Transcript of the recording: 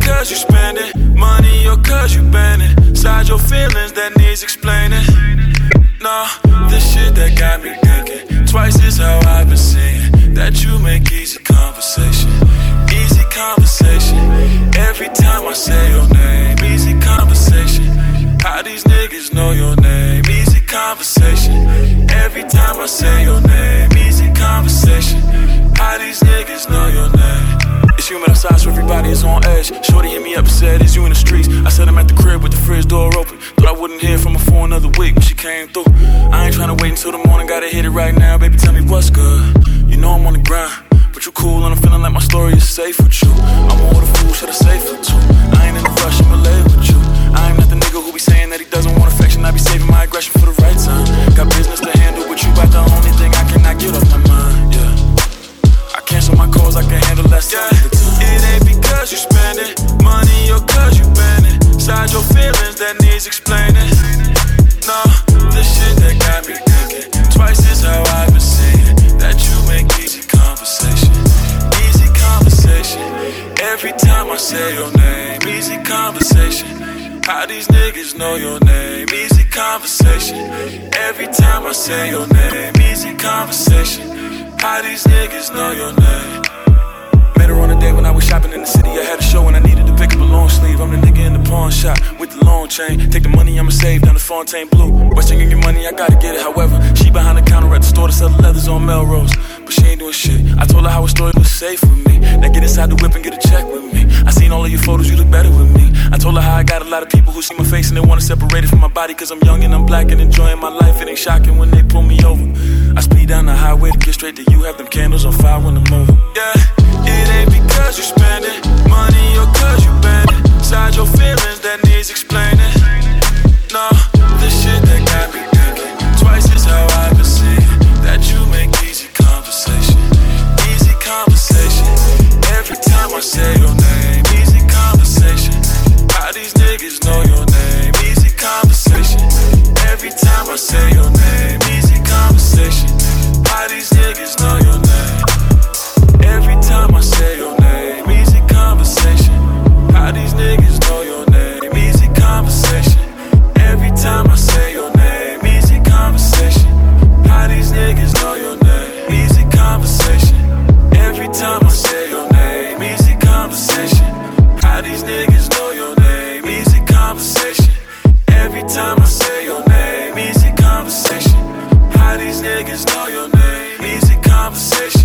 cause you spend it. Money or cause you bend it. Inside your feelings that needs explaining. No, this shit that got me thinking. Twice is how I've been seeing that you make easy conversation. Easy conversation. Every time I say your name, easy conversation. How these niggas know your name, easy conversation. Every time I say your name, easy conversation. How these niggas know your name. It's humid outside, so everybody is on edge. Shorty hit me up and said, is you in the streets? I said I'm at the crib with the fridge door open. Thought I wouldn't hear from her for another week, but she came through. I ain't tryna wait until the morning, gotta hit it right now. Baby, tell me what's good. You know I'm on the grind, but you cool and I'm feeling like my story is safe with you. I'm more the fool, should I say for two? I ain't in a rush, I'ma lay with you. I ain't not the nigga who be saying that he doesn't want affection. I be saving my aggression for the right time. Got business to handle with you, but the only thing I cannot get off my mind, yeah. I cancel my calls, I can handle less time. It ain't because you spend it, money or cause you bend it. Inside your feelings that needs explaining. No, this shit that got me thinking. Twice is how I've been seeing that you make easy conversation. Easy conversation. Every time I say your name, easy conversation. How these niggas know your name, easy conversation. Every time I say your name, easy conversation. How these niggas know your name. Met her on a day when I was shopping in the city. I had a show and I needed to pick up a long sleeve. I'm the nigga in the pawn shop with the long chain. Take the money I'ma save down to Fontainebleau. Western Union money, I gotta get it. However, she behind the counter at the store to sell the leathers on Melrose. But she ain't doing shit. I told her how her story was safe with me. Now get inside the whip and get a check with me. I seen all of your photos, you look better with me. I told her how I got a lot of people who see my face and they wanna separate it from my body. Cause I'm young and I'm black and enjoying my life. It ain't shocking when they pull me over. I speed down the highway to get straight to you. Have them candles on fire when I'm over. Yeah, it ain't because you spend it, money or cause you bend it. Inside your feelings that needs explaining. No, this shit that got me thinking. Twice is how I've been seeing that you make easy conversation. Easy conversation. Every time I say your name, easy conversation. How these niggas know your name, easy conversation. Every time I say your name, easy conversation. How these niggas know your name. Every time I say your name, easy conversation. How these niggas know your name, easy conversation. Every time I say your name, easy conversation. How these niggas know your name, easy conversation. Every time I say your name, easy conversation. How these niggas know your name, easy conversation. Every time I say your name, easy conversation. How these niggas know your name, easy conversation.